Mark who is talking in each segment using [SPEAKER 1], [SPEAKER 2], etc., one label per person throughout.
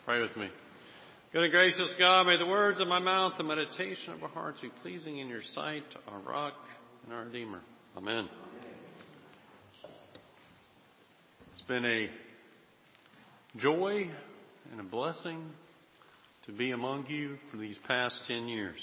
[SPEAKER 1] Pray with me. Good and gracious God, may the words of my mouth and meditation of our hearts be pleasing in your sight, our rock and our Redeemer. Amen. It's been a joy and a blessing to be among you for these past 10 years.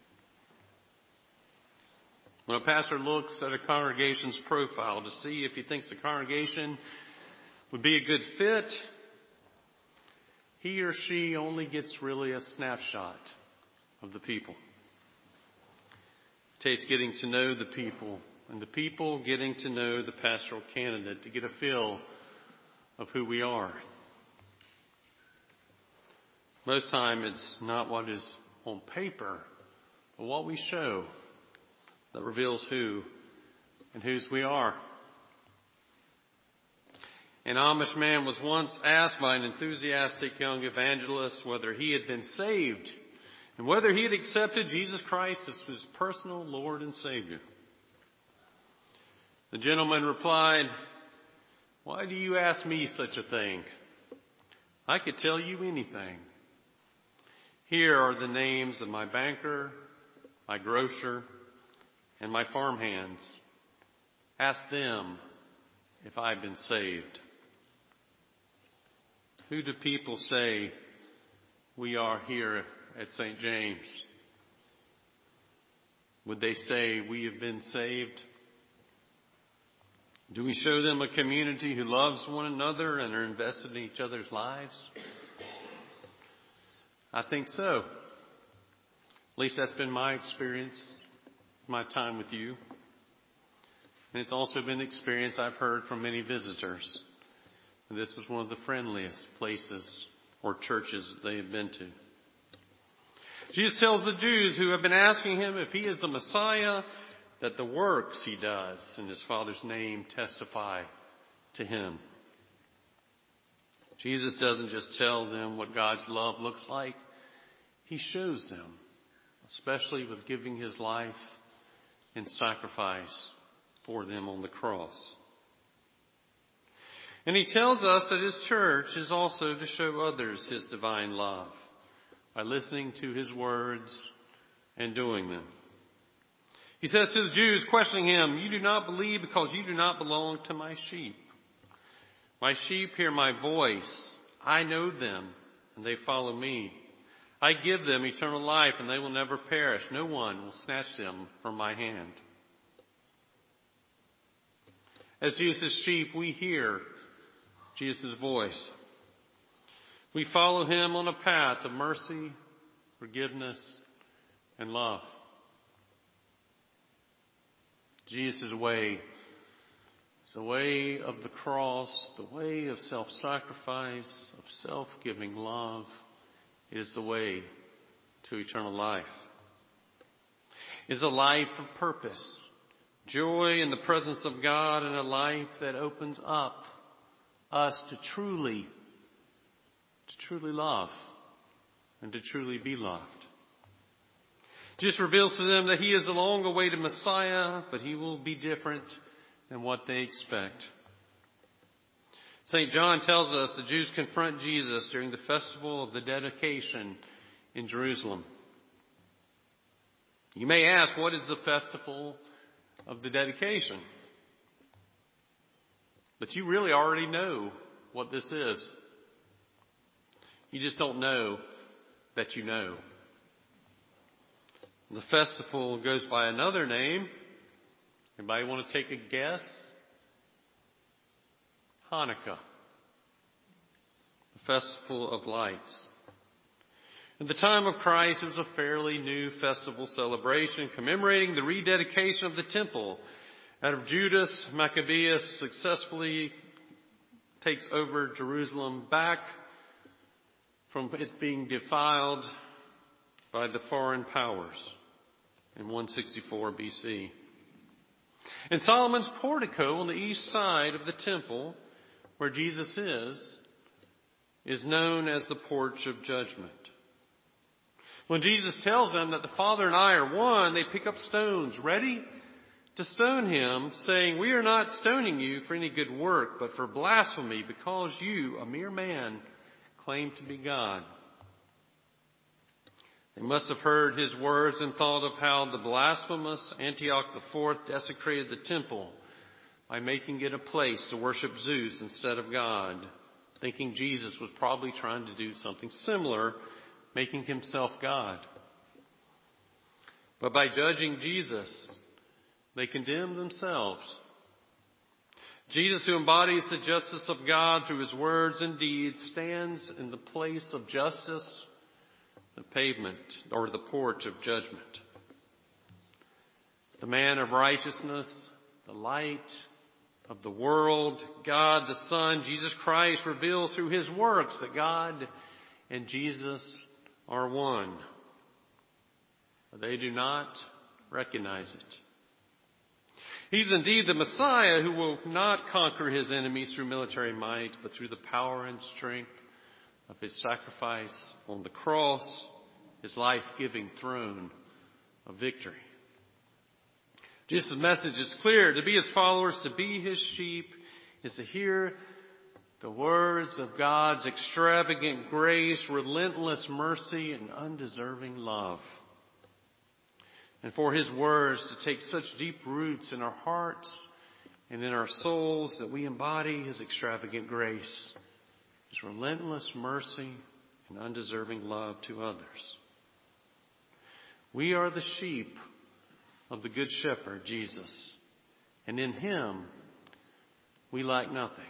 [SPEAKER 1] When a pastor looks at a congregation's profile to see if he thinks the congregation would be a good fit, he or she only gets really a snapshot of the people. It takes getting to know the people and the people getting to know the pastoral candidate to get a feel of who we are. Most time it's not what is on paper, but what we show that reveals who and whose we are. An Amish man was once asked by an enthusiastic young evangelist whether he had been saved and whether he had accepted Jesus Christ as his personal Lord and Savior. The gentleman replied, "Why do you ask me such a thing? I could tell you anything. Here are the names of my banker, my grocer, and my farmhands. Ask them if I've been saved." Who do people say we are here at St. James? Would they say we have been saved? Do we show them a community who loves one another and are invested in each other's lives? I think so. At least that's been my experience, my time with you. And it's also been the experience I've heard from many visitors. And this is one of the friendliest places or churches that they have been to. Jesus tells the Jews who have been asking him if he is the Messiah that the works he does in his Father's name testify to him. Jesus doesn't just tell them what God's love looks like. He shows them, especially with giving his life in sacrifice for them on the cross. And he tells us that his church is also to show others his divine love by listening to his words and doing them. He says to the Jews questioning him, "You do not believe because you do not belong to my sheep. My sheep hear my voice. I know them and they follow me. I give them eternal life and they will never perish. No one will snatch them from my hand." As Jesus' sheep, we hear Jesus' voice. We follow him on a path of mercy, forgiveness, and love. Jesus' way is the way of the cross, the way of self-sacrifice, of self-giving love. It is the way to eternal life. It is a life of purpose, joy in the presence of God, and a life that opens up us to truly love and to truly be loved. Jesus reveals to them that he is the long-awaited Messiah, but he will be different than what they expect. St. John tells us the Jews confront Jesus during the festival of the dedication in Jerusalem. You may ask, what is the festival of the dedication? But you really already know what this is. You just don't know that you know. The festival goes by another name. Anybody want to take a guess? Hanukkah. The Festival of Lights. At the time of Christ, it was a fairly new festival celebration commemorating the rededication of the temple. Out of Judas, Maccabeus successfully takes over Jerusalem back from it being defiled by the foreign powers in 164 BC. And Solomon's portico on the east side of the temple, where Jesus is known as the Porch of Judgment. When Jesus tells them that the Father and I are one, they pick up stones ready to stone him, saying, "We are not stoning you for any good work, but for blasphemy, because you, a mere man, claimed to be God. They must have heard his words and thought of how the blasphemous Antioch IV desecrated the temple by making it a place to worship Zeus instead of God, thinking Jesus was probably trying to do something similar, making himself God. But by judging Jesus, they condemn themselves. Jesus, who embodies the justice of God through his words and deeds, stands in the place of justice, the pavement or the porch of judgment. The man of righteousness, the light of the world, God the Son, Jesus Christ, reveals through his works that God and Jesus are one. But they do not recognize it. He's indeed the Messiah who will not conquer his enemies through military might, but through the power and strength of his sacrifice on the cross, his life-giving throne of victory. Jesus' message is clear. To be his followers, to be his sheep, is to hear the words of God's extravagant grace, relentless mercy, and undeserving love. And for his words to take such deep roots in our hearts and in our souls that we embody his extravagant grace, his relentless mercy and undeserving love to others. We are the sheep of the Good Shepherd, Jesus, and in him we lack nothing.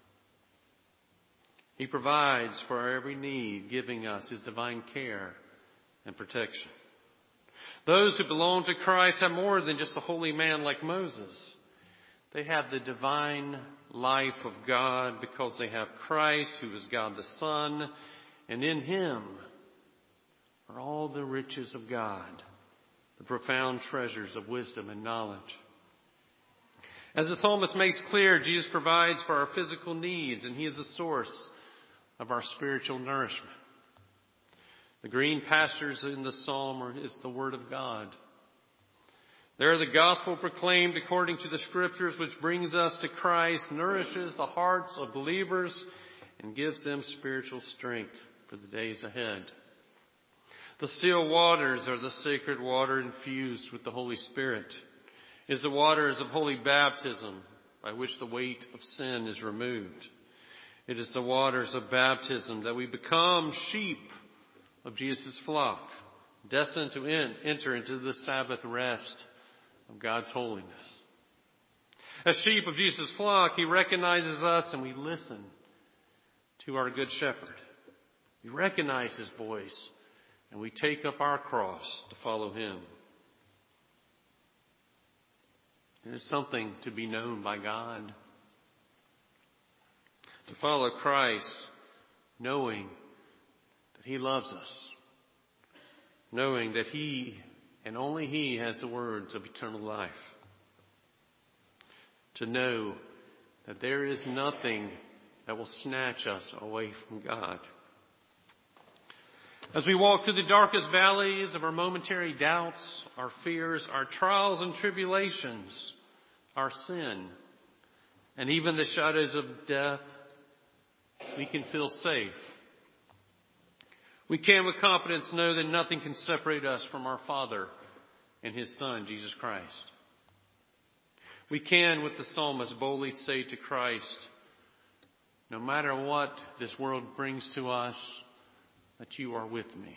[SPEAKER 1] He provides for our every need, giving us his divine care and protection. Those who belong to Christ have more than just a holy man like Moses. They have the divine life of God because they have Christ, who is God the Son, and in him are all the riches of God, the profound treasures of wisdom and knowledge. As the psalmist makes clear, Jesus provides for our physical needs, and he is the source of our spiritual nourishment. The green pastures in the psalm is the word of God. There the gospel proclaimed according to the scriptures, which brings us to Christ, nourishes the hearts of believers, and gives them spiritual strength for the days ahead. The still waters are the sacred water infused with the Holy Spirit. It is the waters of holy baptism by which the weight of sin is removed. It is the waters of baptism that we become sheep of Jesus' flock, destined to enter into the Sabbath rest of God's holiness. As sheep of Jesus' flock, he recognizes us and we listen to our Good Shepherd. We recognize his voice and we take up our cross to follow him. It is something to be known by God. To follow Christ, knowing that he loves us, knowing that he and only he has the words of eternal life. To know that there is nothing that will snatch us away from God. As we walk through the darkest valleys of our momentary doubts, our fears, our trials and tribulations, our sin, and even the shadows of death, we can feel safe. We can with confidence know that nothing can separate us from our Father and his Son, Jesus Christ. We can, with the psalmist, boldly say to Christ, no matter what this world brings to us, that you are with me.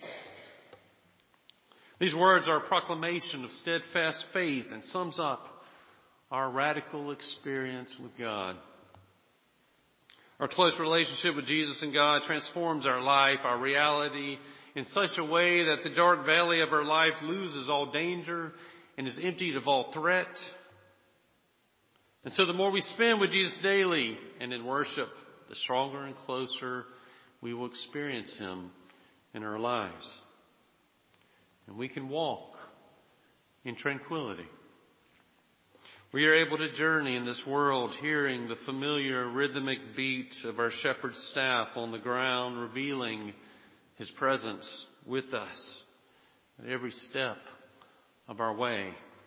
[SPEAKER 1] These words are a proclamation of steadfast faith and sums up our radical experience with God. Our close relationship with Jesus and God transforms our life, our reality, in such a way that the dark valley of our life loses all danger and is emptied of all threat. And so the more we spend with Jesus daily and in worship, the stronger and closer we will experience him in our lives. And we can walk in tranquility. We are able to journey in this world, hearing the familiar rhythmic beat of our shepherd's staff on the ground, revealing his presence with us at every step of our way.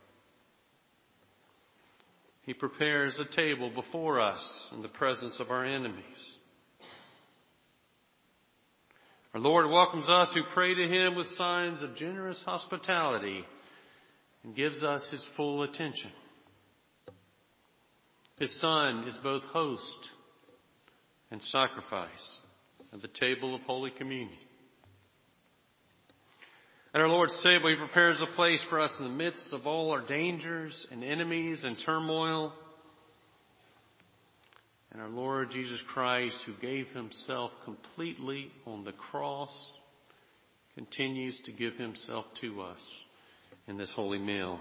[SPEAKER 1] He prepares a table before us in the presence of our enemies. Our Lord welcomes us who pray to Him with signs of generous hospitality and gives us His full attention. His Son is both host and sacrifice at the table of Holy Communion. At our Lord's table, He prepares a place for us in the midst of all our dangers and enemies and turmoil. And our Lord Jesus Christ, who gave Himself completely on the cross, continues to give Himself to us in this holy meal.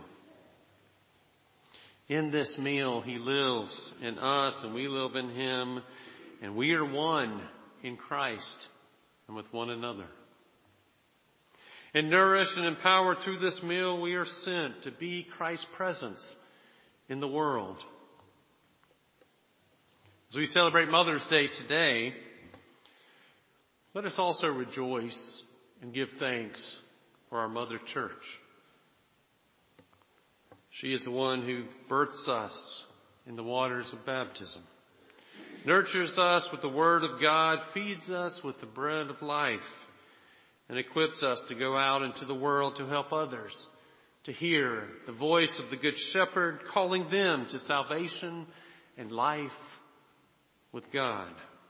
[SPEAKER 1] In this meal, He lives in us and we live in Him, and we are one in Christ and with one another. And nourished and empowered through this meal, we are sent to be Christ's presence in the world. As we celebrate Mother's Day today, let us also rejoice and give thanks for our Mother Church. She is the one who births us in the waters of baptism, nurtures us with the Word of God, feeds us with the bread of life, and equips us to go out into the world to help others, to hear the voice of the Good Shepherd calling them to salvation and life with God.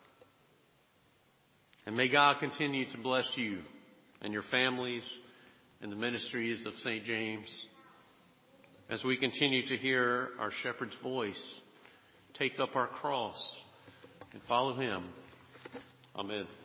[SPEAKER 1] And may God continue to bless you and your families and the ministries of St. James as we continue to hear our Shepherd's voice, take up our cross, and follow Him. Amen.